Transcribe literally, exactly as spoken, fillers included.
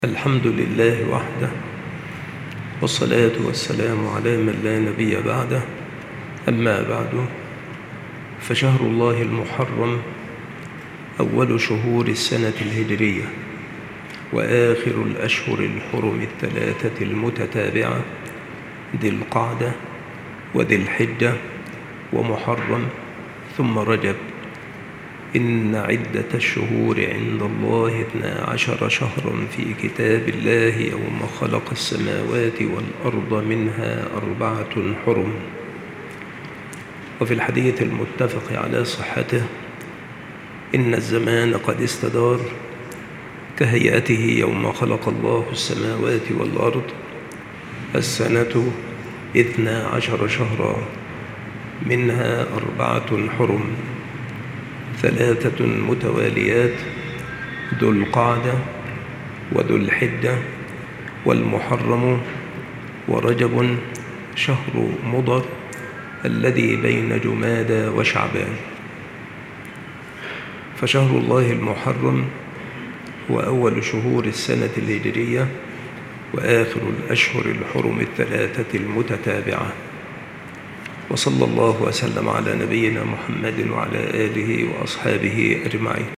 الحمد لله وحده، والصلاة والسلام على من لا نبي بعده. أما بعد، فشهر الله المحرم أول شهور السنة الهجرية، وآخر الأشهر الحرم الثلاثة المتتابعة ذي القعدة وذي الحجة ومحرم ثم رجب. إن عدة الشهور عند الله اثنا عشر شهرا في كتاب الله يوم خلق السماوات والأرض منها أربعة حرم. وفي الحديث المتفق على صحته: إن الزمان قد استدار كهيئته يوم خلق الله السماوات والأرض، السنة اثنا عشر شهرا منها أربعة حرم، ثلاثة متواليات: ذو القعدة وذو الحجة والمحرم ورجب شهر مضر الذي بين جمادى وشعبان. فشهر الله المحرم هو أول شهور السنة الهجرية وآخر الأشهر الحرم الثلاثة المتتابعة. وصلى الله وسلم على نبينا محمد وعلى آله وأصحابه أجمعين.